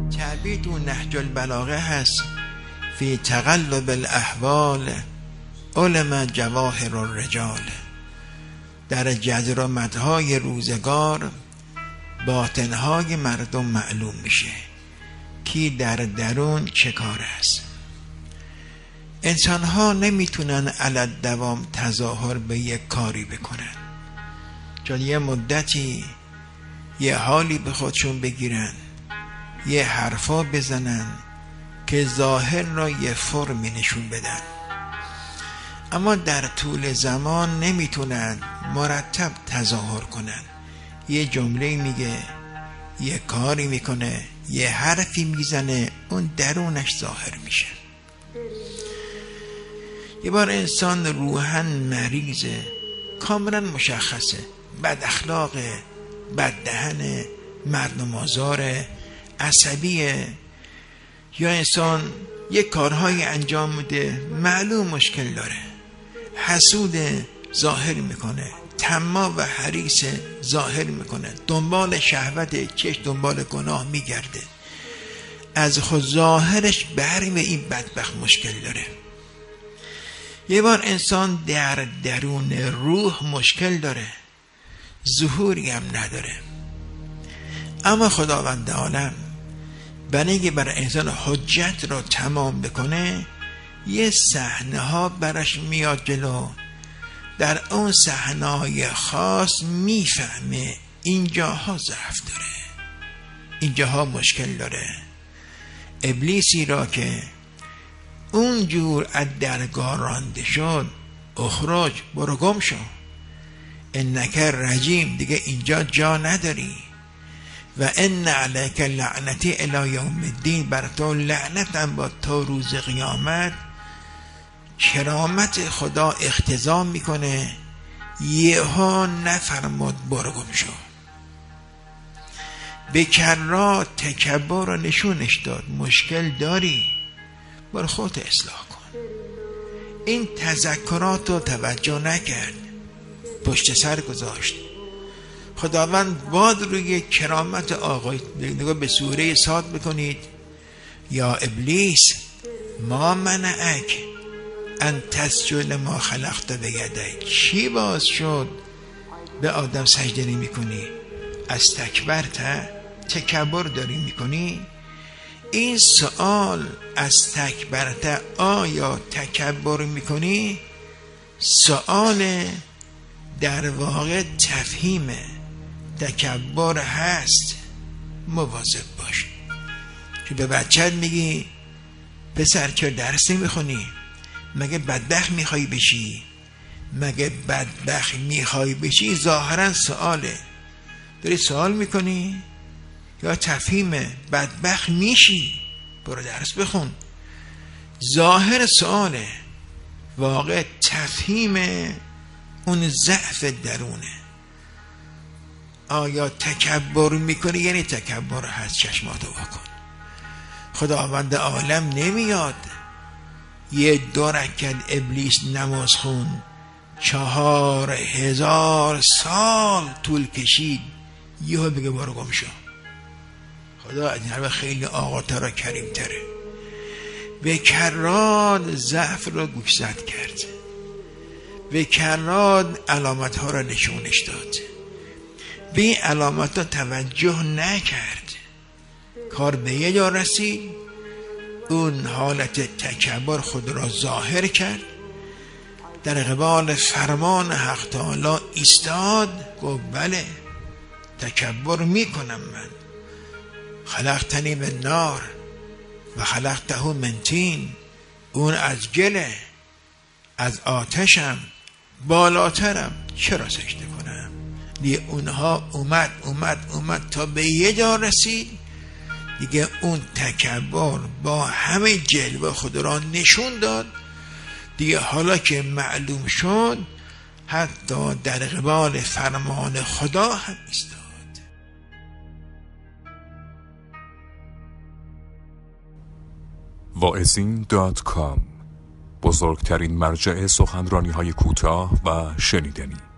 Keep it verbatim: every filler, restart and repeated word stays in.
تعبیر تو نهج البلاغه هست فی تقلب الاحوال علم جواهر الرجال. در جزرمت‌های روزگار باطن‌های مردم معلوم میشه کی در درون چه کار است. انسان‌ها نمیتونن علی دوام تظاهر به یک کاری بکنن، چون یه مدتی یه حالی به خودشون بگیرن، یه حرفا بزنن که ظاهر را یه فرمی نشون بدن، اما در طول زمان نمیتونن مرتب تظاهر کنن. یه جمله میگه، یه کاری میکنه، یه حرفی میزنه، اون درونش ظاهر میشه. یه بار انسان روحاً مریضه، کاملا مشخصه، بد اخلاقه، بد دهنه، مردم آزاره، عصبیه، یا انسان یک کارهای انجام میده معلوم مشکل داره، حسوده ظاهر میکنه، طماع و حریص ظاهر میکنه، دنبال شهوت، چش دنبال گناه میگرده، از خود ظاهرش برمی به این بدبخت مشکل داره. یه بار انسان در درون روح مشکل داره، ظهوری هم نداره، اما خداوند عالم برای اینکه برای انسان حجت را تمام بکنه یه صحنه ها براش میاد جلو، در اون صحنه های خاص میفهمه اینجاها ضعف داره، اینجاها مشکل داره. ابلیسی را که اونجور از درگاه رانده شد، اخراج، برو گم شو، انک رجیم، دیگه اینجا جا نداری، و ان علیک لعنتی الی یوم الدین، بر تو لعنتم با تو روز قیامت. کرامت خدا اختضا میکنه، یهو نفرمود برو گم شو. به کرات تکبر رو نشونش داد، مشکل داری، برو خودت اصلاح کن. این تذکرات رو توجه نکرد، پشت سر گذاشت. خداوند باد روی کرامت آقای نگاه به سوره صاد بکنید، یا ابلیس ما منعک ان تسجد ما خلقت بیدیک، چی باز شد به آدم سجده نمی کنی؟ از تکبرت، تکبر داری میکنی؟ این سوال از تکبرت، آیا تکبر میکنی؟ سوال در واقع تفهیمه، تکبر هست، مواظب باش. که به بچت میگی پسر چرا درس نمیخونی؟ مگه بدبخت میخوای بشی؟ مگه بدبخت میخوای بشی؟ ظاهرا سواله، داری سوال میکنی یا تفهیمه؟ بدبخت میشی، برو درس بخون. ظاهر سواله، واقع تفهیم اون ضعف درونه. آیا تکبر میکنی؟ یعنی تکبر هست، چشماتو واکن. خداوند عالم نمیاد یه دو رکعت ابلیس نماز خون چهار هزار سال طول کشید یهو بگه برو گم شو. خدا از این حرف خیلی آقاتر و کریم تره. به کرات ضعف رو گوشزد کرد، به کرات علامت ها رو نشونش داد، به این علامت ها توجه نکرد، کار به یه جا رسید، اون حالت تکبر خود را ظاهر کرد، در قبال فرمان حق تعالی ایستاد، گفت بله تکبر میکنم، من خلقتنی من نار و خلقته من طین، اون از گله، از آتشم، بالاترم، چرا سجده کنم؟ دیگه اونها اومد اومد اومد تا به یه جا رسید، دیگه اون تکبر با همه جلوه خود را نشون داد. دیگه حالا که معلوم شد حتی در قبال فرمان خدا هم ایستاد. واعظین دات کام، بزرگترین مرجع سخنرانی های کوتاه و شنیدنی.